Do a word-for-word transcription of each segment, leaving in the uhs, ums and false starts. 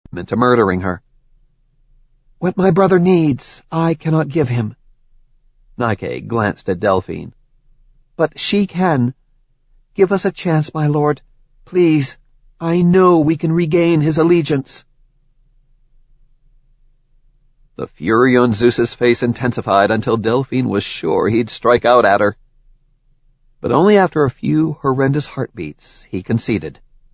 into murdering her. What my brother needs, I cannot give him. Nike glanced at Delphine. But she can. Give us a chance, my lord. Please, I know we can regain his allegiance. The fury on Zeus's face intensified until Delphine was sure he'd strike out at her. But only after a few horrendous heartbeats he conceded.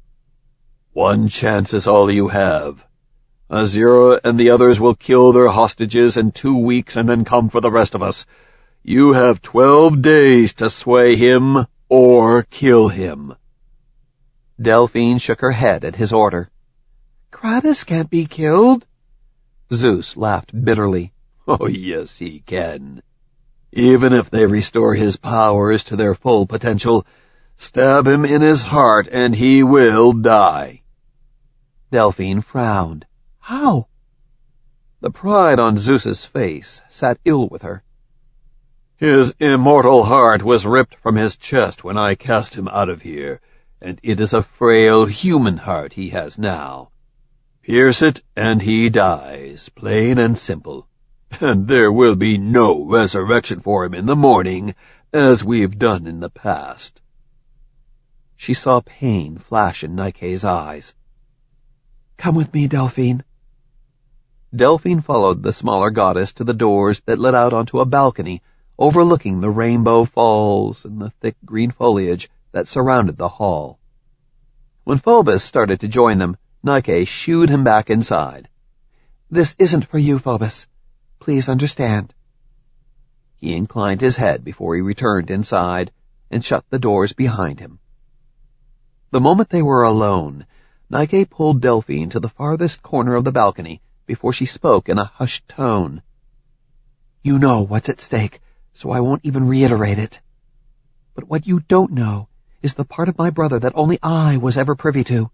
One chance is all you have. Azura and the others will kill their hostages in two weeks and then come for the rest of us. You have twelve days to sway him or kill him. Delphine shook her head at his order. Kratos can't be killed. Zeus laughed bitterly. Oh, yes, he can. Even if they restore his powers to their full potential, stab him in his heart and he will die. Delphine frowned. How? The pride on Zeus's face sat ill with her. His immortal heart was ripped from his chest when I cast him out of here, and it is a frail human heart he has now. Pierce it, and he dies, plain and simple. And there will be no resurrection for him in the morning, as we've done in the past. She saw pain flash in Nike's eyes. Come with me, Delphine. Delphine followed the smaller goddess to the doors that led out onto a balcony overlooking the rainbow falls and the thick green foliage that surrounded the hall. When Phobos started to join them, Nike shooed him back inside. This isn't for you, Phobos. Please understand. He inclined his head before he returned inside and shut the doors behind him. The moment they were alone, Nike pulled Delphine to the farthest corner of the balcony before she spoke in a hushed tone. You know what's at stake, so I won't even reiterate it. But what you don't know is the part of my brother that only I was ever privy to.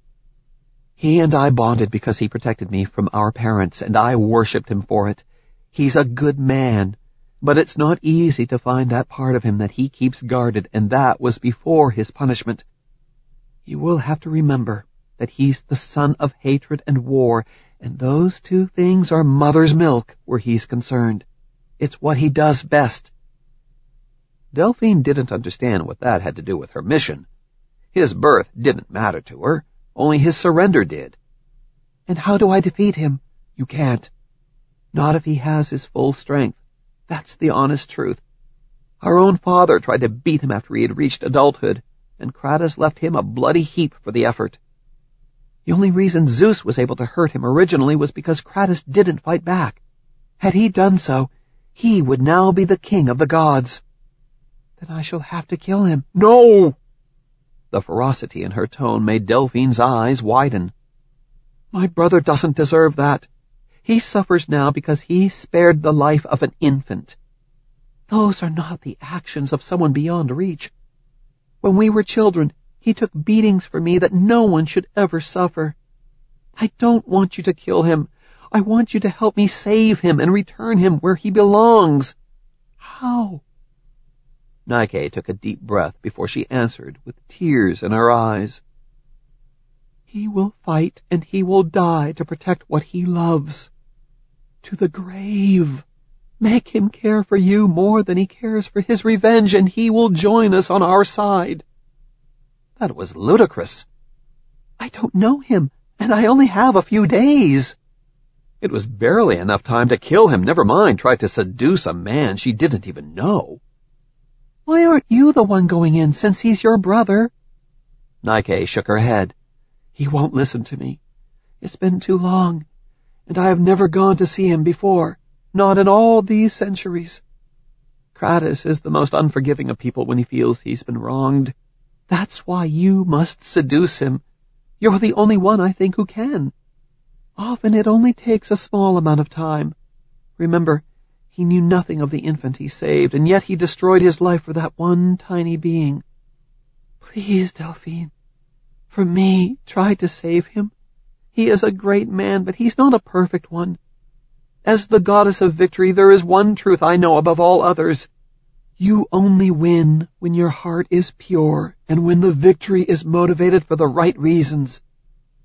He and I bonded because he protected me from our parents, and I worshipped him for it. He's a good man, but it's not easy to find that part of him that he keeps guarded, and that was before his punishment. You will have to remember that he's the son of hatred and war, and those two things are mother's milk where he's concerned. It's what he does best. Delphine didn't understand what that had to do with her mission. His birth didn't matter to her, only his surrender did. And how do I defeat him? You can't. Not if he has his full strength. That's the honest truth. Our own father tried to beat him after he had reached adulthood, and Kratos left him a bloody heap for the effort. The only reason Zeus was able to hurt him originally was because Kratos didn't fight back. Had he done so, he would now be the king of the gods. Then I shall have to kill him. No! The ferocity in her tone made Delphine's eyes widen. My brother doesn't deserve that. He suffers now because he spared the life of an infant. Those are not the actions of someone beyond reach. When we were children, he took beatings for me that no one should ever suffer. I don't want you to kill him. I want you to help me save him and return him where he belongs. How? Nike took a deep breath before she answered with tears in her eyes. He will fight and he will die to protect what he loves. To the grave. Make him care for you more than he cares for his revenge, and he will join us on our side. That was ludicrous. I don't know him, and I only have a few days. It was barely enough time to kill him, never mind try to seduce a man she didn't even know. Why aren't you the one going in, since he's your brother? Nike shook her head. He won't listen to me. It's been too long, and I have never gone to see him before, not in all these centuries. Kratos is the most unforgiving of people when he feels he's been wronged. That's why you must seduce him. You're the only one, I think, who can. Often it only takes a small amount of time. Remember, he knew nothing of the infant he saved, and yet he destroyed his life for that one tiny being. Please, Delphine, for me, try to save him. He is a great man, but he's not a perfect one. As the goddess of victory, there is one truth I know above all others. You only win when your heart is pure and when the victory is motivated for the right reasons.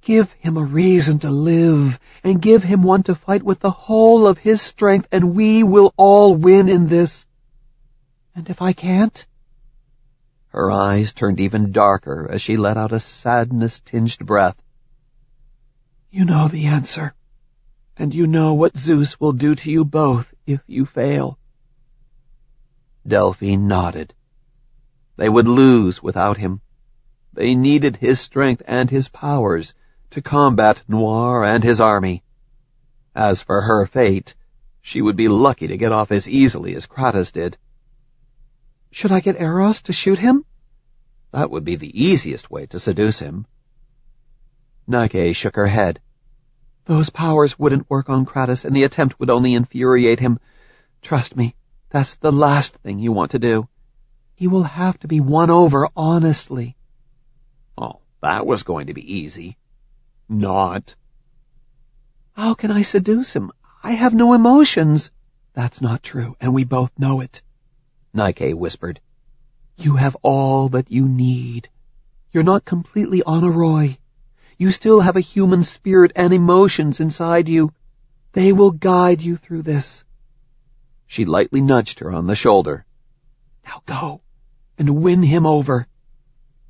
Give him a reason to live, and give him one to fight with the whole of his strength, and we will all win in this. And if I can't? Her eyes turned even darker as she let out a sadness-tinged breath. You know the answer, and you know what Zeus will do to you both if you fail. Delphine nodded. They would lose without him. They needed his strength and his powers to combat Noir and his army. As for her fate, she would be lucky to get off as easily as Kratos did. Should I get Eros to shoot him? That would be the easiest way to seduce him. Nike shook her head. Those powers wouldn't work on Kratos, and the attempt would only infuriate him. Trust me, that's the last thing you want to do. He will have to be won over honestly. Oh, that was going to be easy. Not. How can I seduce him? I have no emotions. That's not true, and we both know it. Nike whispered. You have all that you need. You're not completely Honoroi. You still have a human spirit and emotions inside you. They will guide you through this. She lightly nudged her on the shoulder. Now go, and win him over.